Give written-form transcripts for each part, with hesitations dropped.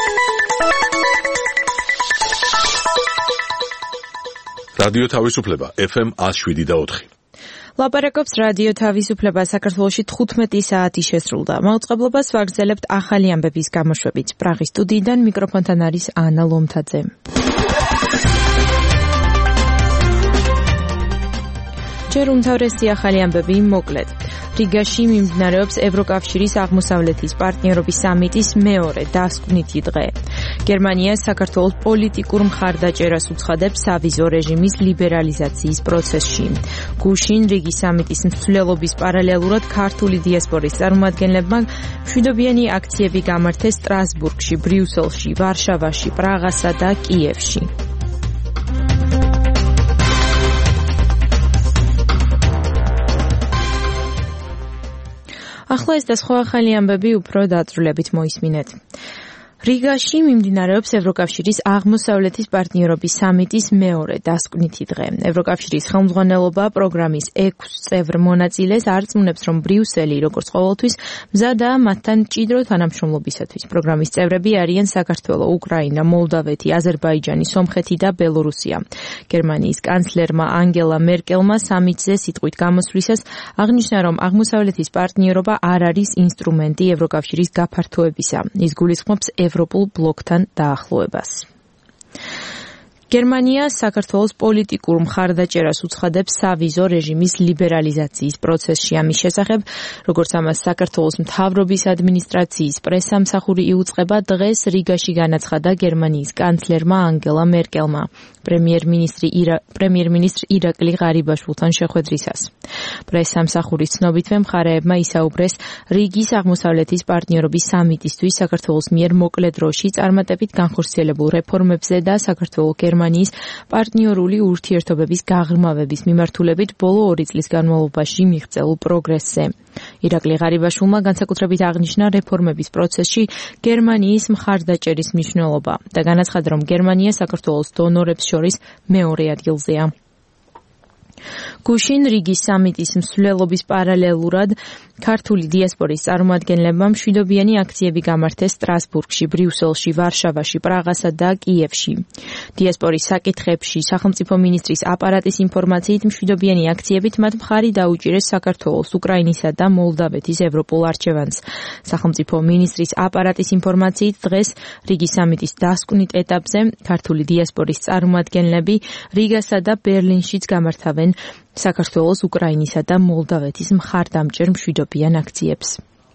რადიო თავისუფლება FM 107.4. ლაპარაკობს რადიო თავისუფლება საქართველოში 15 საათი შესრულდა. მაუწყებლობას ვაგრძელებთ ახალი ამბების გამოშვებით. პრაღის სტუდიიდან მიკროფონთან არის ანა ლომთაძე. ჯერ უმთავრესი ახალი ამბები მოკლედ. რიგაში მიმდინარეობს ევროკავშირის აღმოსავლეთის პარტნიორობის სამიტის მეორე დასკვნითი დღე. გერმანია საქართველოს პოლიტიკურ მხარდაჭერას უცხადებს სავიზო რეჟიმის ლიბერალიზაციის პროცესში. გუშინ რიგის სამიტის მსვლელობის პარალელურად ქართული დიასპორის წარმომადგენლებმა მშვიდობიანი აქციები გამართეს სტრასბურგში, ბრიუსელში, ვარშავაში, პრაღასა და კიევში. ახლა ეს და სხვა ახალი ამბები უფრო დაწვრილებით მოისმინეთ. რიგაში მიმდინარეობს ევროკავშირის აღმოსავლეთის პარტნიორობის სამიტის მეორე დასკვნითი დღე. ევროკავშირის ხელმძღვანელობა პროგრამის 6 წევრ მონაწილეს არწმუნებს, რომ ბრიუსელი, როგორც ყოველთვის, მზადაა მათთან მჭიდრო თანამშრომლობისათვის. პროგრამის წევრები არიან საქართველო, უკრაინა, მოლდავეთი, აზერბაიჯანი, სომხეთი და ბელორუსია. გერმანიის კანცლერმა ანგელა მერკელმა სამიტზე სიტყვით გამოსვლისას აღნიშნა, რომ აღმოსავლეთის პარტნიორობა არ არის ინსტრუმენტი ევროკავშირის გაფართოებისა. ის გულისხმობს ევროპულ ბლოკთან დაახლოებას. გერმანია საქართველოს პოლიტიკურ მხარდაჭერას უცხადებს სავიზო რეჟიმის ლიბერალიზაციის პროცესში. ამის შესახებ, როგორც ამას საქართველოს მთავრობის ადმინისტრაციის პრესამსახური იუწყება, დღეს რიგაში განაცხადა გერმანიის კანცლერმა ანგელა მერკელმა პრემიერ-მინისტრ ირაკლი ღარიბაშვილთან შეხვედრისას. პრესამსახურის ცნობითვე მხარეებმა ისაუბრეს რიგის აღმოსავლეთის პარტნიორობის სამიტისთვის საქართველოს მიერ მოკლე დროში წარმატებით განხორციელებულ რეფორმებზე და საქართველოს გერმანიის პარტნიორული ურთიერთობების გაღრმავების მიმართულებით ბოლო 2 წლის განმავლობაში მიღწეულ პროგრესზე. ირაკლი ღარიბაშვილმა განსაკუთრებით აღნიშნა რეფორმების პროცესში გერმანიის მხარდაჭერის მნიშვნელობა და განაცხადა, რომ გერმანია საქართველოს დონორებს შორის მეორე ადგილზეა. გუშინ რიგის სამიტის მსვლელობის პარალელურად ქართული დიასპორის წარმომადგენლებმა მშვიდობიანი აქციები გამართეს სტრასბურგში, ბრიუსელში, ვარშავაში, პრაღასა და კიევში. დიასპორის საკითხებში სახელმწიფო მინისტრის აპარატის ინფორმაციით მშვიდობიანი აქციებით მათ მხარი დაუჭირეს საქართველოს, უკრაინისა და მოლდავეთის ევროპულ არჩევანს. სახელმწიფო მინისტრის აპარატის ინფორმაციით დღეს რიგის სამიტის დასკვნით ეტაპზე ქართული დიასპორის წარმომადგენლები რიგასა და ბერლინშიც გამართავენ საქართველოს, უკრაინისა და მოლდავეთის მხარდამჭერ მშვიდობიან აქციებს.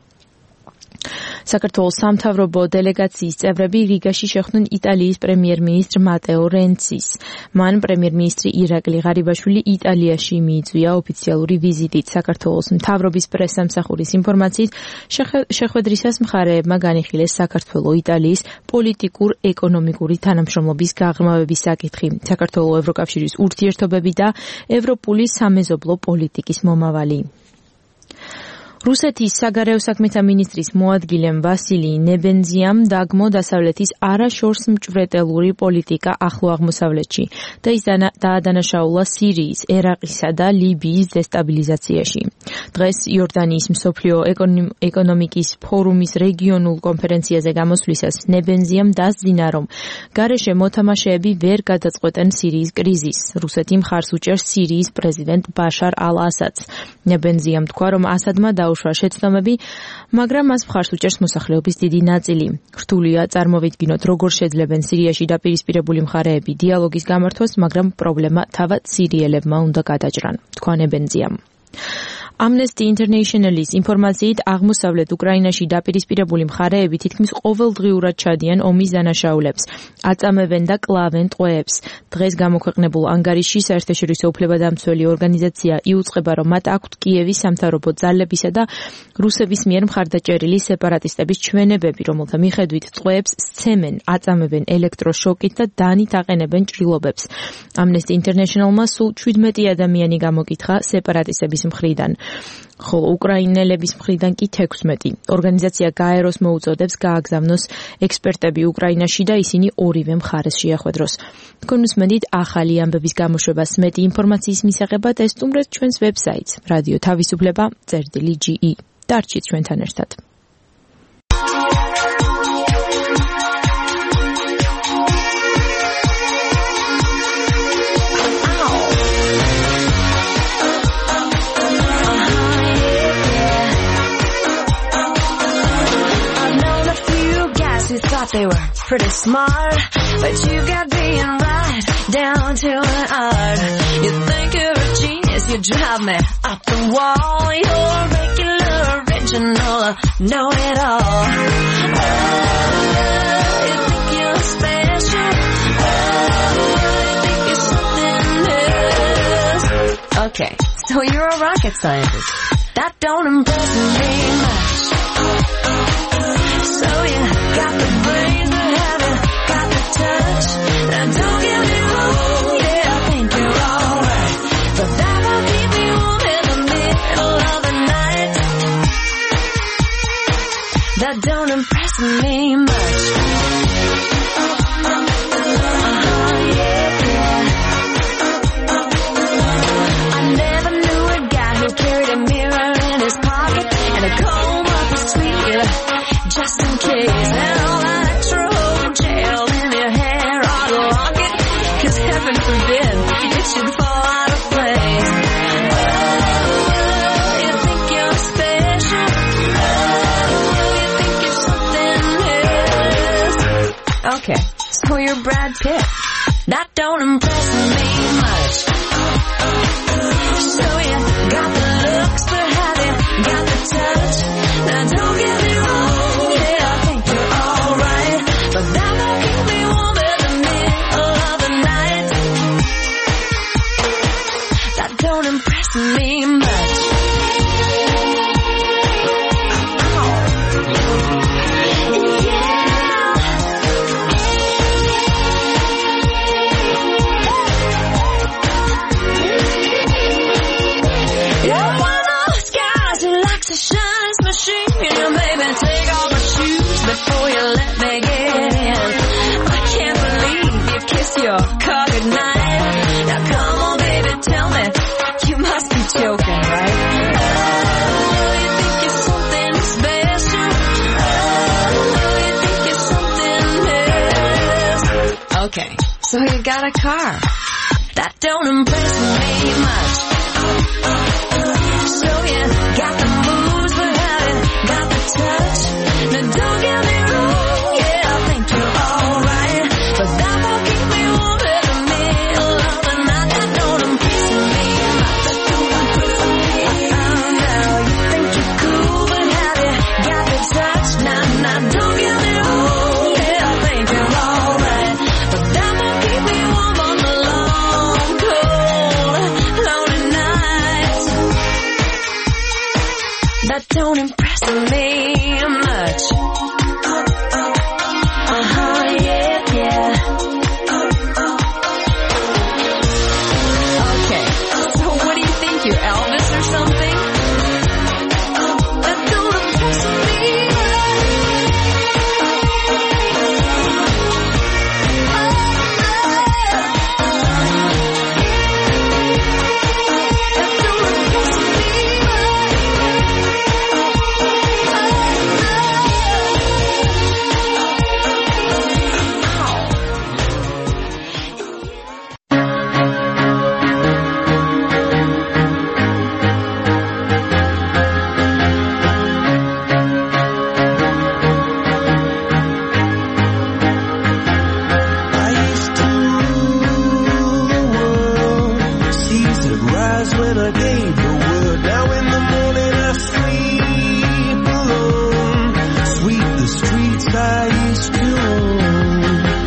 საქართველოს სამთავრობო დელეგაციის წევრები რიგაში შეხვდნენ იტალიის პრემიერ-მინისტრ მატეო რენცის. მან პრემიერ-მინისტრი ირაკლი ღარიბაშვილი იტალიაში მიიწვია ოფიციალური ვიზიტით. საქართველოს მთავრობის პრესამსახურის ინფორმაციით შეხვედრისას მხარეებმა განიხილეს საქართველო-იტალიის პოლიტიკურ-ეკონომიკური თანამშრომლობის გაღრმავების საკითხი, საქართველოს ევროკავშირის ურთიერთობები და ევროპული სამეზობლო პოლიტიკის მომავალი. რუსეთის საგარეო საქმეთა მინისტრის მოადგილემ ვასილი ნებენზიამ დაგმო დასავლეთის არაშორს მჭვრეტელური პოლიტიკა ახლო აღმოსავლეთში და ის დაადანაშაულა სირიის, ერაყისა და ლიბიის დესტაბილიზაციაში. დღეს იორდანიის მსოფლიო ეკონომიკის ფორუმის რეგიონულ კონფერენციაზე გამოსვლისას ნებენზიამ დასძინა, რომ გარეშე მოთამაშეები ვერ გადაწყვეტენ სირიის კრიზისს. რუსეთი მხარს უჭერს სირიის პრეზიდენტ ბაშარ ალ-ასადს. ნებენზიამ თქვა, რომ ასადმა უშვა შეცდომები, მაგრამ მას მხარს უჭერს მოსახლეობის დიდი ნაწილი. რთულია წარმოვიდგინოთ, როგორ შეძლებენ სირიაში დაპირისპირებული მხარეები დიალოგის გამართვას, მაგრამ პრობლემა თავად სირიელებმა უნდა გადაჭრან, თქვა ნებენზიამ. Amnesty International-ის ინფორმაციით აღმოსავლეთ უკრაინაში დაპირისპირებული მხარეები თითქმის ყოველდღიურად ჩადიან ომის დანაშაულებს, აწამებენ და კლავენ ტყვეებს. დღეს გამოქვეყნებულ ანგარიშში საერთაშორისო უფლებადამცველი ორგანიზაცია იუწყება, რომ მათ აქვთ კიევის სამთავრობო ძალებისა და რუსების მიერ მხარდაჭერილი სეპარატისტების ჩვენებები, რომელთა მიხედვით ტყვეებს სცემენ, აწამებენ ელექტროშოკით და დანით აყენებენ ჭრილობებს. Amnesty International-მა სულ 17 ადამიანი გამოკითხა სეპარატისტების მხრიდან. ხოლო უკრაინელების მხრიდან კი 16. ორგანიზაცია გაეროს მოუწოდებს გააგზავნოს ექსპერტები უკრაინაში და ისინი ორივე მხარეს შეახვედროს. თქვენ უსმენთ ახალი ამბების გამოშვებას. მეტი ინფორმაციის მისაღებად ესტუმრეთ ჩვენს ვებსაიტს რადიო თავისუფლება.ge. დარჩით ჩვენთან ერთად. who thought they were pretty smart, but you got being right down to an art. You think you're a genius, you drive me up the wall. You're regular, original, know-it-all. Oh, you think you're special. Oh, you think you're something else. Okay, so you're a rocket scientist. That don't impress me much. So you got the brains, but haven't got the touch. Now don't get me wrong, yeah, I think you're alright, but that won't keep me warm in the middle of the night. That don't impress me much. I never knew a guy who carried a mirror in his pocket and a comb up his sleeve, just in case. And all that extra old gel in your hair on a locket, 'cause heaven forbid it should fall out of place. Oh, you think you're special. Oh, you think you're something else. Okay, so you're Brad Pitt. That don't impress me much. So you got the looks, but have you got the touch? Now don't get me wrong, yeah, I think you're alright, but that won't keep me warm in the middle of the night. That don't impress me much. You're one of those guys who likes to shine his machine. Baby, take off my shoes before you let me get in. I can't believe you kissed your car goodnight. Now come on, baby, tell me, you must be joking, right? Oh, you think you're something special. Oh, you think you're something else. Okay, so you got a car. That don't impress me much. So you got the moves, but haven't got the touch. Now don't get me wrong, yeah, I think you're alright, but that won't keep me warm in the middle of the night. That don't impress me much. That don't impress me. Now you think you're cool, but have you got the touch? Now don't get me wrong, yeah, I think you're alright, but that won't keep me warm on the long, cold, lonely nights. That don't impress me much. Yeah, yeah. Okay, so what do you think, you're Elvis or something? That don't impress me. That don't impress me. I used to rule the world, seas that rise when I gave the word. Now in the morning I sleep alone, sweep the streets I used to own.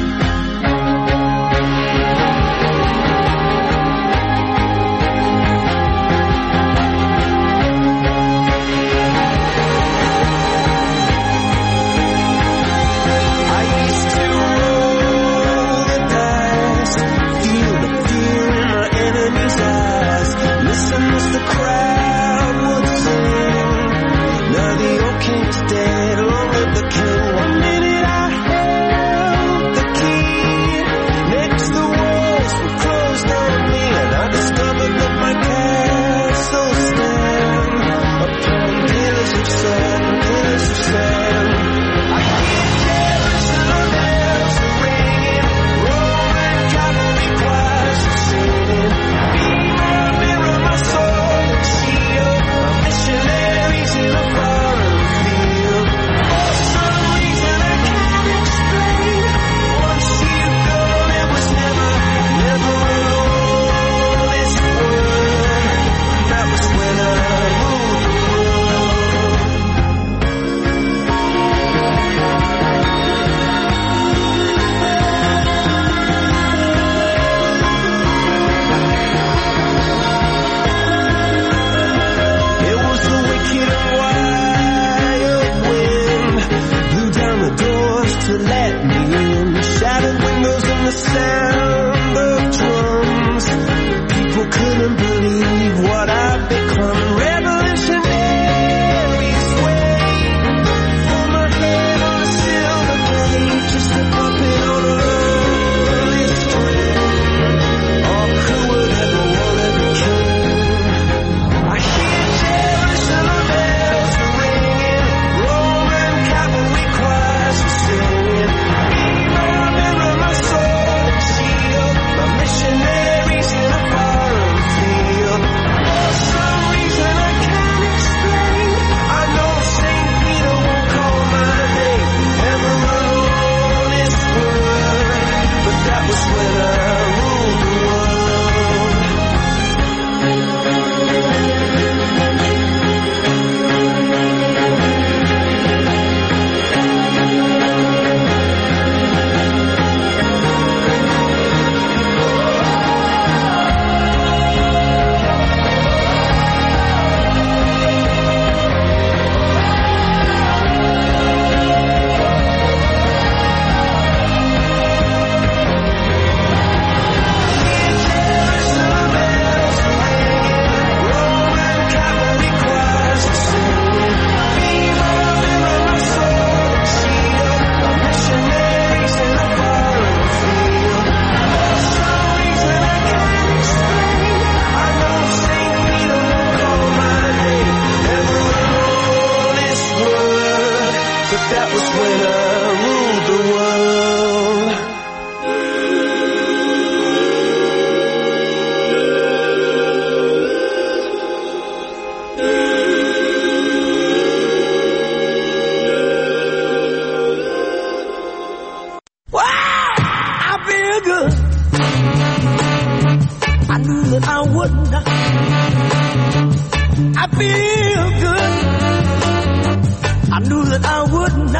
I used to roll the dice, feel the fear in my enemy's eyes, listen as the crowd would sing. Now the old king's dead, long live the king. 1 minute That was when I ruled the world. Wow, I feel good. I knew that I wouldn't. I feel good. I knew that I wouldn't.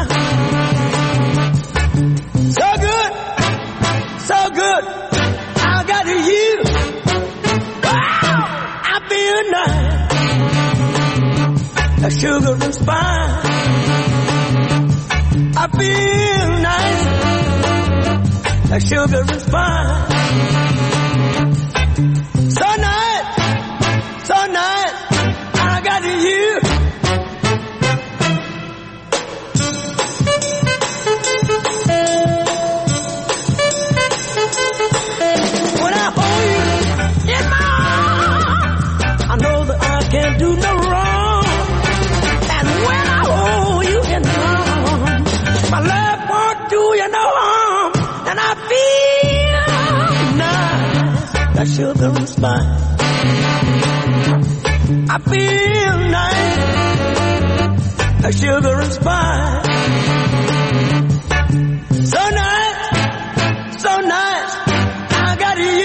So good, so good. I got you. Wow, I feel nice. Like sugar and spice. I feel nice. Like sugar and spice. So nice, so nice. I got you. When I hold you in my arms, I know that I can't do no wrong. And when I hold you in my arms, my love won't do you no harm. And I feel nice, like sugar and spice. I feel nice, like sugar and spice. So nice, so nice. I got you.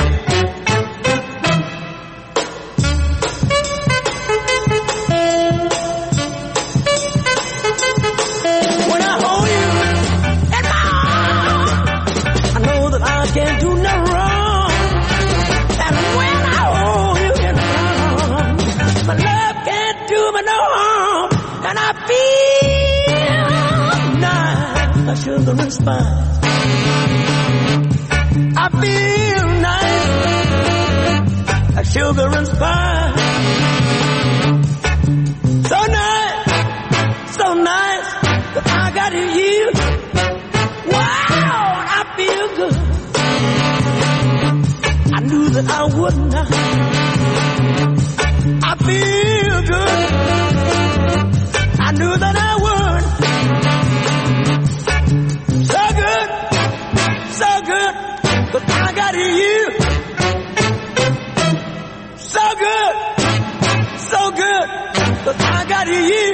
When I hold you in my arms, I know that I can't do no wrong. And when I hold you in my arms, my love can't do me no harm. And I feel nice, like sugar and spice. I feel nice, like sugar and spice. So nice, so nice, that I got you. Wow, I feel good. I knew that I wouldn't. I feel good. I knew that I would. So good, so good, but I got you. So good, so good, but I got you.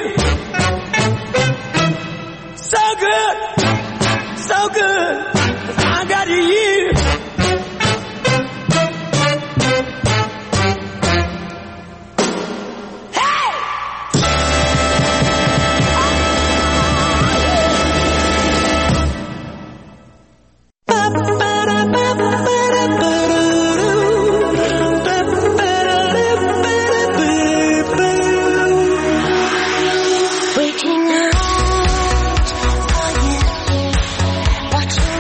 So good, so good, but I got you. Waiting out for you, watching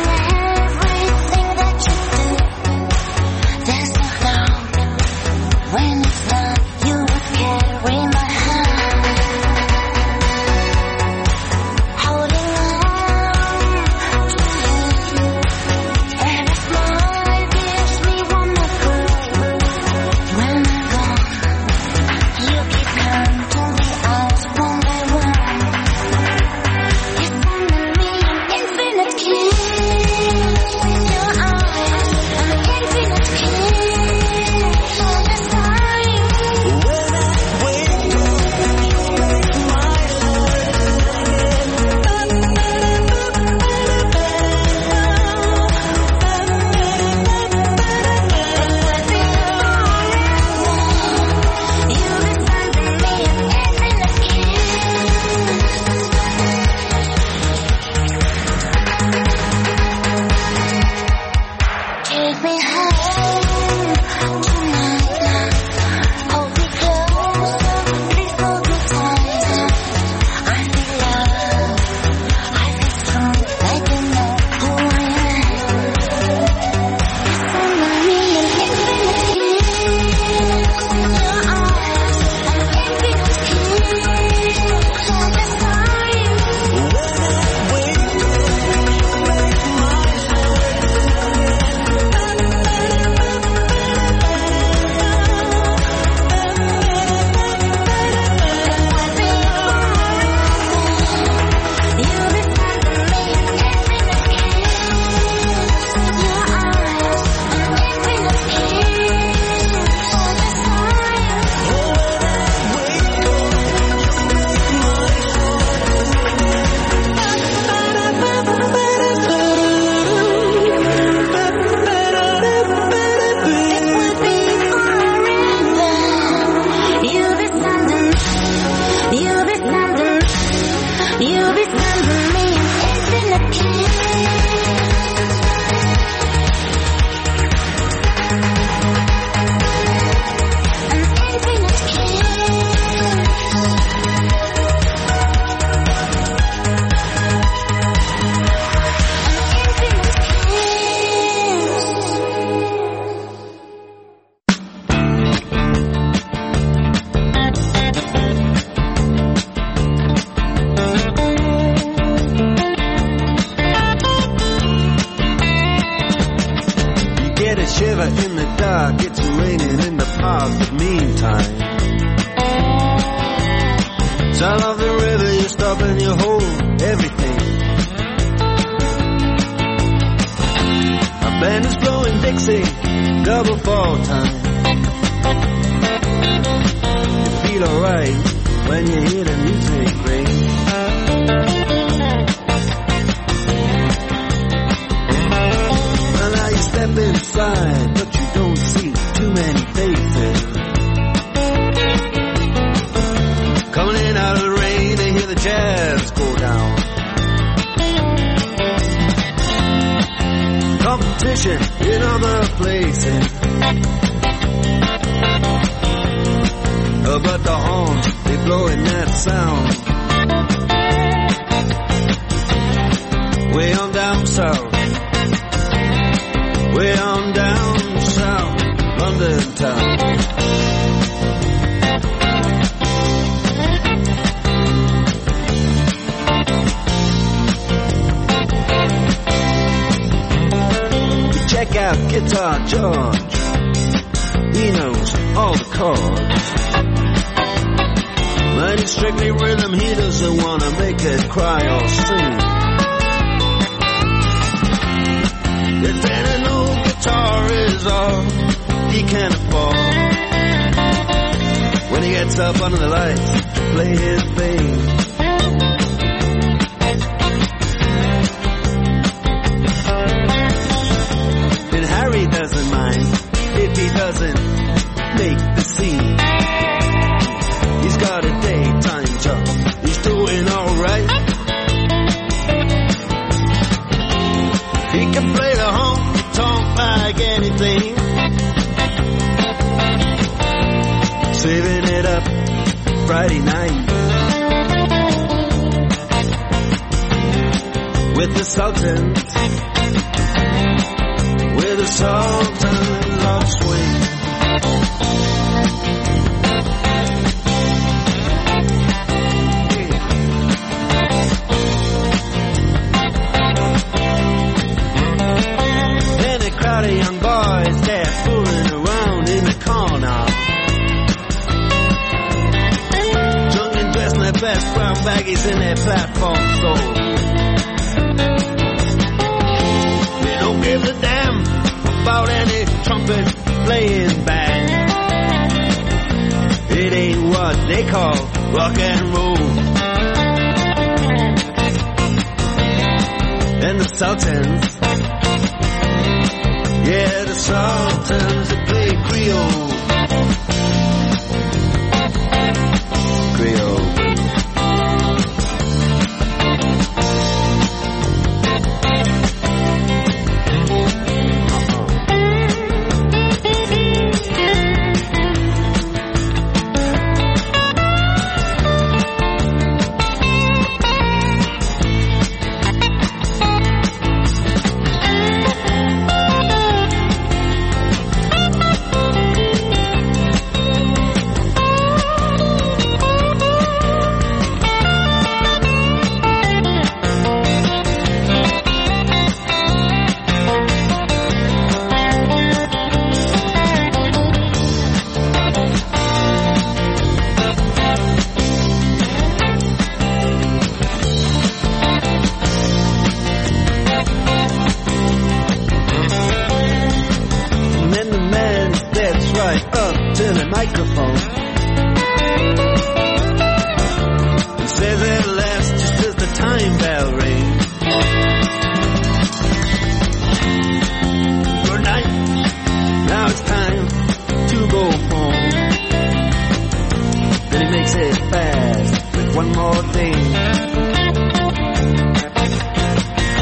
one more thing.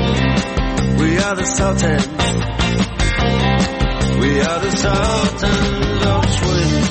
are the Sultans. We are the Sultans of swing.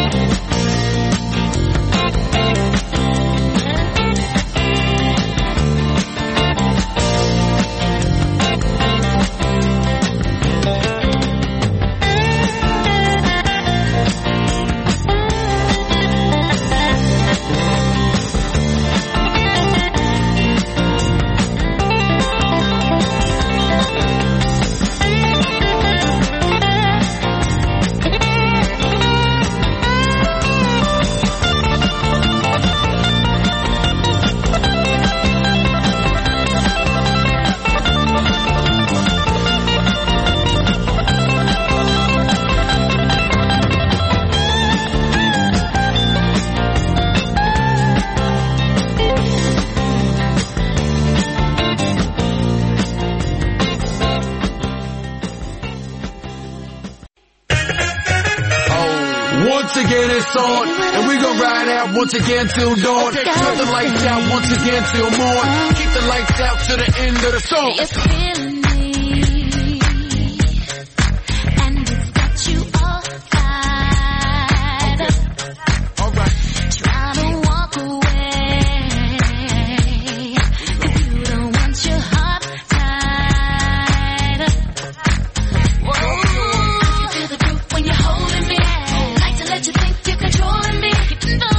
Once again till dawn. Turn the lights out once again till morn. Keep the lights out to the end of the song. It's feeling me, and it's got you all fired up. Alright. Try to walk away, 'cause you don't want your heart tied up. Whoa. I can feel the groove when you're holding me. I like to let you think you're controlling me. You know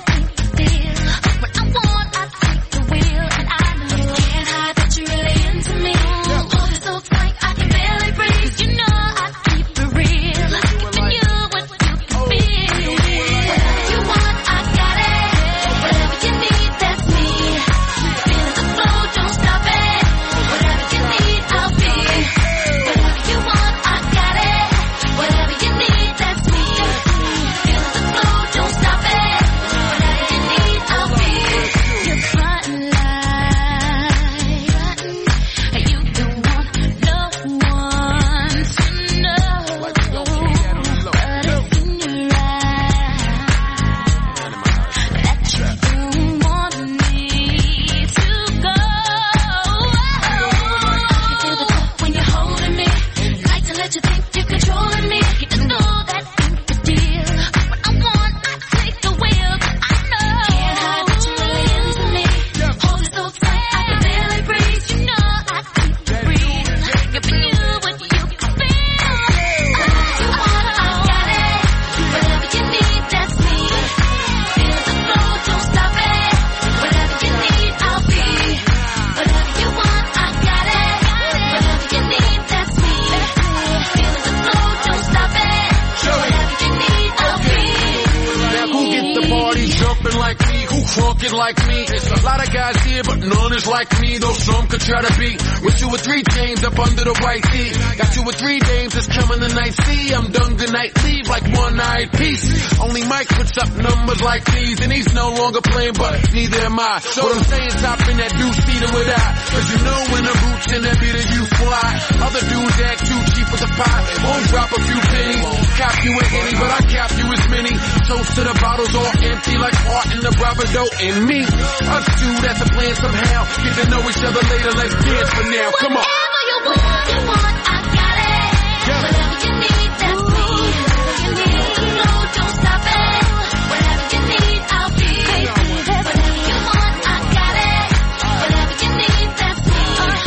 like me. There's a lot of guys here, but none is like me. Though some could try to be with 2 or 3 chains up under the white tee. Got 2 or 3 dames that's coming tonight. See, I'm done good night leave like one-eyed piece. Only Mike puts up numbers like these, and he's no longer playing, but neither am I. So what I'm saying, top in that deuce-seater with I. 'Cause you know when the boots in that beater you fly. Other dudes act too cheap with the pot. Won't drop a few pennies. Cap you a henny, but I cap you as many. Toast to the bottles all empty like heart in the bravado in me. Us two, that's a plan somehow. Get to know each other later, let's dance for now. Come on. Whatever you want, I got it. Yeah. Whatever you need, that's me. Whatever you need, no, don't stop it. Whatever you need, I'll be. Whatever you want, I got it. Whatever you need, that's me.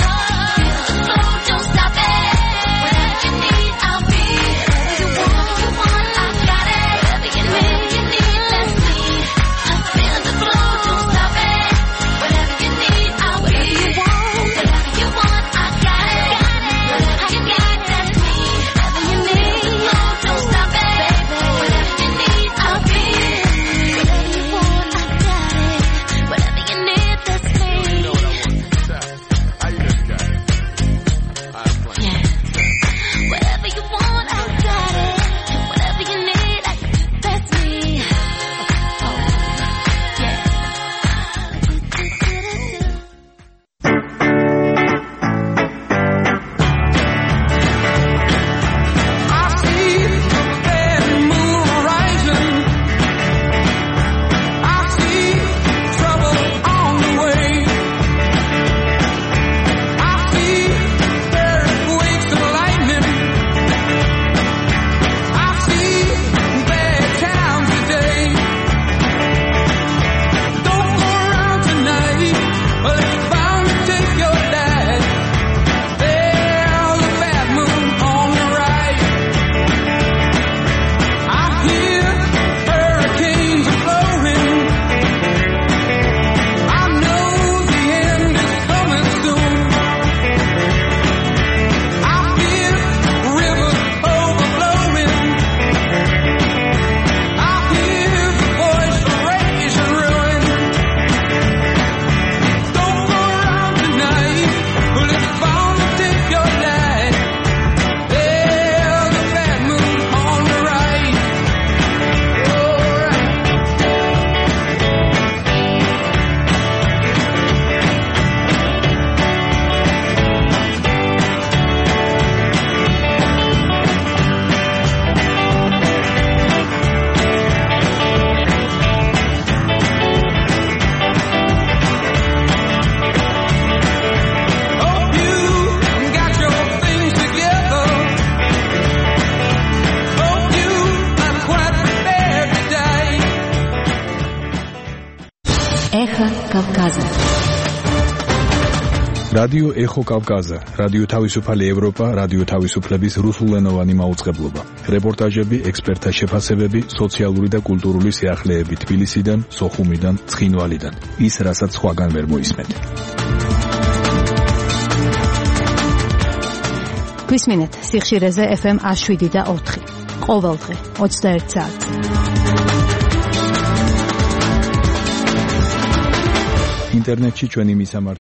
No, don't stop it. Whatever you need, I'll be. Whatever you want, I got it. Whatever you need, that's me. I'm feeling the flow, don't stop it. Whatever you need, I'll be. Whatever you want, I got it. კავკაზე. რადიო ეხო კავკაზე, რადიო თავისუფალი ევროპა, რადიო თავისუფლების რუსულენოვანი მაუწყებლობა. რეპორტაჟები, ექსპერტთა შეფასებები, სოციალური და კულტურული სიახლეები თბილისიდან, სოხუმიდან, ცხინვალიდან. ის, რასაც სხვაგან ვერ მოისმენთ. გვისმინეთ სიხშირეზე FM 107.4. ყოველდღე 21 საათზე. ინტერნეტში ჩვენი მისამართი